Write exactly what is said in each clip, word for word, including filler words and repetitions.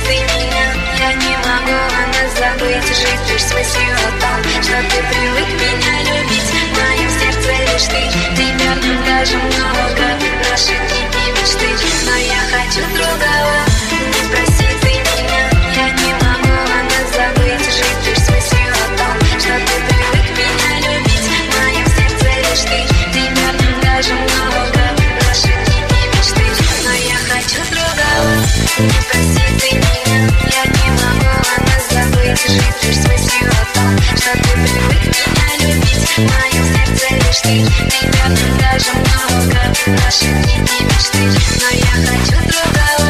ты меня, я не могу о нас забыть. Жить лишь с мыслью о том, что ты привык меня любить. В моем сердце лишь ты, тебя нам даже много. Наши дни и мечты, но я хочу другого. Спроси ты меня, я не могу о нас забыть. Жить лишь с мыслью о том, что ты привык меня любить. В моем сердце лишь ты, тебя нам даже много. Наши дни и мечты, но я хочу другого. Спроси ты меня, я не могу о нас забыть. Жить лишь с мыслью о том, что ты привык меня любить. В моем сердце лишь ты, тебя нам даже много. Наши дни и мечты, но я хочу другого.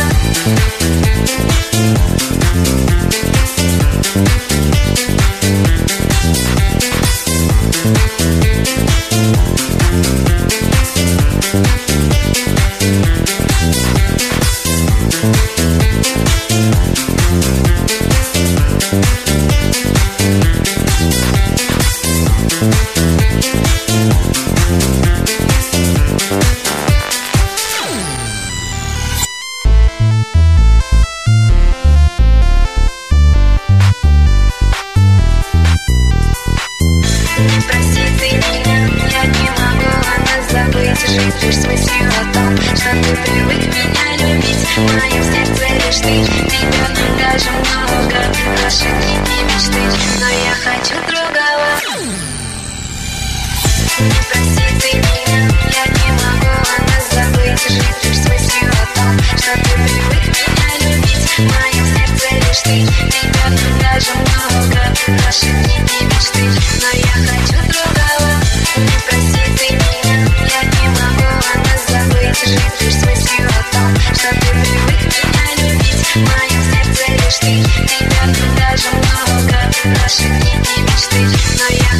Спроси ты меня, я не могу о нас забыть. Жить лишь с мыслью о том, что ты привык меня любить. В моем сердце лишь ты, тебя нам даже много. Наши дни и мечты, но я хочу другого. Спроси ты меня, я не могу о нас забыть. Жить лишь с мыслью о том, что ты привык меня любить. В моем сердце лишь ты, тебя нам даже много. Наши дни и мечты, но я хочу другого. Спроси ты меня, я не могу о нас забыть. Жить лишь с мыслью о том, что ты привык меня любить. В моем сердце лишь ты, тебя нам даже много. Наши дни и мечты, но я